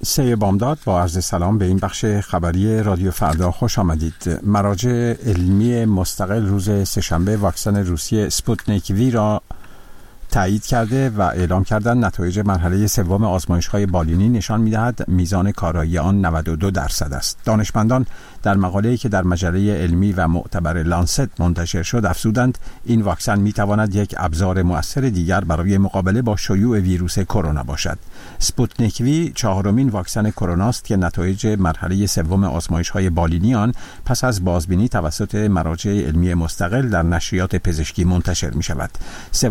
سه بامداد با عرض سلام به این بخش خبری رادیو فردا خوش آمدید. مراجع علمی مستقل روز سه‌شنبه واکسن روسی سپوتنیک وی را تایید کرده و اعلام کردند نتایج مرحله سوم آزمایش‌های بالینی نشان می‌دهد میزان کارایی آن 92% است. دانشمندان در مقاله‌ای که در مجله علمی و معتبر لانست منتشر شد افزودند این واکسن می‌تواند یک ابزار مؤثر دیگر برای مقابله با شیوع ویروس کرونا باشد. سپوتنیک وی چهارمین واکسن کرونا است که نتایج مرحله سوم آزمایش‌های بالینی آن پس از بازبینی توسط مراجع علمی مستقل در نشریات پزشکی منتشر می‌شود. سه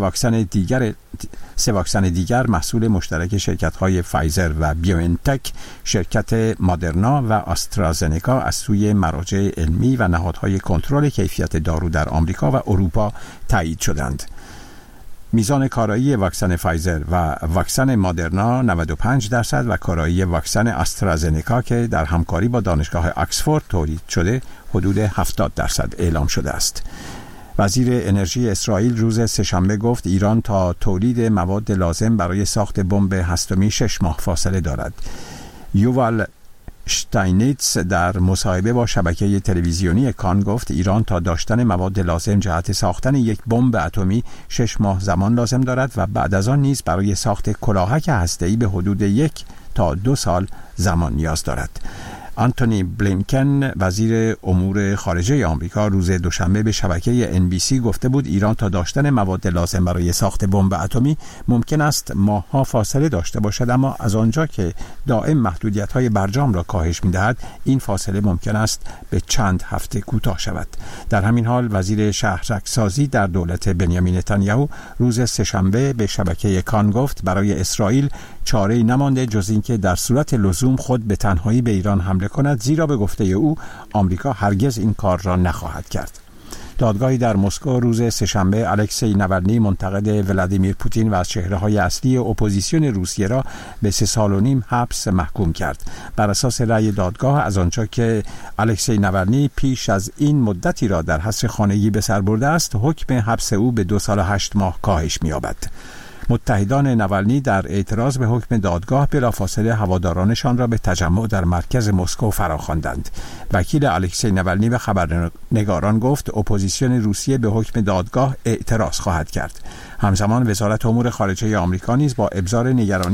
واکسن دیگر محصول مشترک شرکت‌های فایزر و بیوانتک، شرکت مادرنا و آسترازنکا از سوی مراجع علمی و نهادهای کنترل کیفیت دارو در آمریکا و اروپا تایید شدند. میزان کارایی واکسن فایزر و واکسن مادرنا 95% و کارایی واکسن آسترازنکا که در همکاری با دانشگاه آکسفورد تولید شده حدود 70% اعلام شده است. وزیر انرژی اسرائیل روز سه‌شنبه گفت ایران تا تولید مواد لازم برای ساخت بمب هستمی 6 ماه فاصله دارد. یووال شتاینیتس در مصاحبه با شبکه تلویزیونی کان گفت ایران تا داشتن مواد لازم جهت ساختن یک بمب اتمی 6 ماه زمان لازم دارد و بعد از آن نیز برای ساخت کلاهک هسته‌ای به حدود 1 تا 2 سال زمان نیاز دارد. آنتونی بلینکن وزیر امور خارجه آمریکا روز دوشنبه به شبکه NBC گفته بود ایران تا داشتن مواد لازم برای ساخت بمب اتمی ممکن است ماه‌ها فاصله داشته باشد، اما از آنجا که دائم محدودیت‌های برجام را کاهش می‌دهد این فاصله ممکن است به چند هفته کوتاه شود. در همین حال وزیر شهرک‌سازی در دولت بنیامین نتانیاهو روز سه‌شنبه به شبکه کان گفت برای اسرائیل چاره‌ای نمانده جز اینکه در صورت لزوم خود به تنهایی به ایران حمله کند، زیرا به گفته او آمریکا هرگز این کار را نخواهد کرد. دادگاهی در مسکو روز سه‌شنبه الکسی ناولنی منتقد ولادیمیر پوتین و از چهره‌های اصلی اپوزیسیون روسیه را به 3.5 سال حبس محکوم کرد. بر اساس رأی دادگاه از آنجا که الکسی ناولنی پیش از این مدتی را در حبس خانگی به سر برده است، حکم حبس او به 2 سال و 8 ماه کاهش می‌یابد. متحدان ناولنی در اعتراض به حکم دادگاه بلافاصله هوادارانشان را به تجمع در مرکز مسکو فراخواندند. وکیل الکسی ناولنی به خبرنگاران گفت اپوزیسیون روسیه به حکم دادگاه اعتراض خواهد کرد. همزمان وزارت امور خارجه آمریکا نیز با ابراز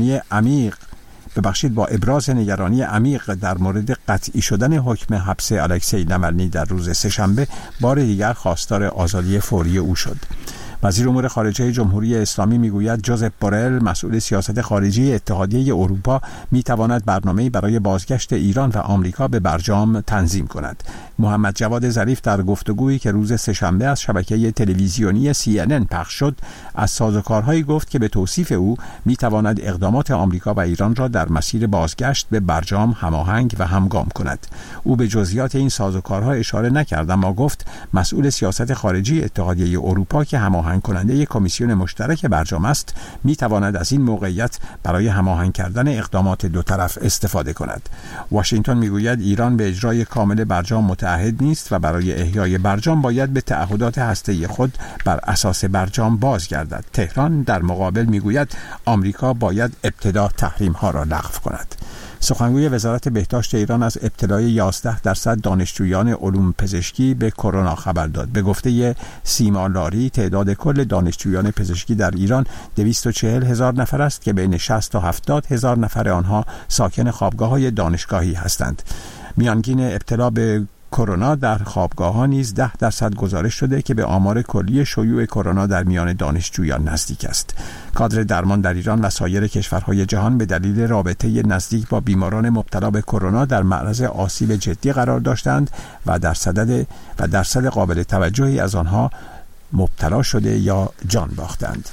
نگرانی عمیق در مورد قطعی شدن حکم حبس الکسی ناولنی در روز سه‌شنبه بار دیگر خواستار آزادی فوری او شد. وزیر امور خارجه جمهوری اسلامی میگوید جوزپ بورل مسئول سیاست خارجی اتحادیه اروپا میتواند برنامه‌ای برای بازگشت ایران و آمریکا به برجام تنظیم کند. محمد جواد ظریف در گفتگویی که روز سه‌شنبه از شبکه تلویزیونی CNN پخش شد از سازوکارهایی گفت که به توصیف او میتواند اقدامات آمریکا و ایران را در مسیر بازگشت به برجام هماهنگ و همگام کند. او به جزئیات این سازوکارها اشاره نکرد، اما گفت مسئول سیاست خارجی اتحادیه اروپا که هماهنگ کننده یک کمیسیون مشترک برجام است میتواند از این موقعیت برای هماهنگ کردن اقدامات دو طرف استفاده کند. واشنگتن میگوید ایران به اجرای کامل برجام متعهد نیست و برای احیای برجام باید به تعهدات هسته‌ای خود بر اساس برجام بازگردد. تهران در مقابل میگوید آمریکا باید ابتدا تحریم ها را لغو کند. سخنگوی وزارت بهداشت ایران از ابتلای 11% دانشجویان علوم پزشکی به کرونا خبر داد. به گفته سیما لاری تعداد کل دانشجویان پزشکی در ایران 240,000 نفر است که بین 60 تا 70,000 نفر آنها ساکن خوابگاه‌های دانشگاهی هستند. میانگین ابتلا به کرونا در خوابگاه‌ها نیز 10% گزارش شده که به آمار کلی شیوع کرونا در میان دانشجویان نزدیک است. کادر درمان در ایران و سایر کشورهای جهان به دلیل رابطه نزدیک با بیماران مبتلا به کرونا در معرض آسیب جدی قرار داشتند و درصد قابل توجهی از آنها مبتلا شده یا جان باختند.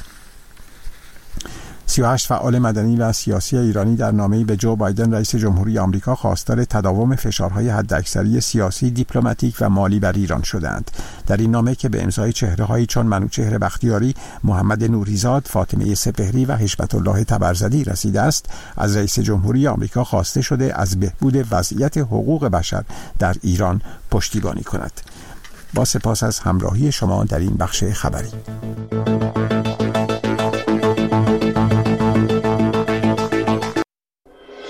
38 فعال مدنی و سیاسی ایرانی در نامه‌ای به جو بایدن رئیس جمهوری آمریکا خواستار تداوم فشارهای حداکثری سیاسی، دیپلماتیک و مالی بر ایران شدند. در این نامه که به امضای چهره‌هایی چون منوچهر بختیاری، محمد نوریزاد، فاطمه سپهری و هشمت الله تبرزدی رسیده است، از رئیس جمهوری آمریکا خواسته شده از بهبود وضعیت حقوق بشر در ایران پشتیبانی کند. با سپاس از همراهی شما در این بخش خبری.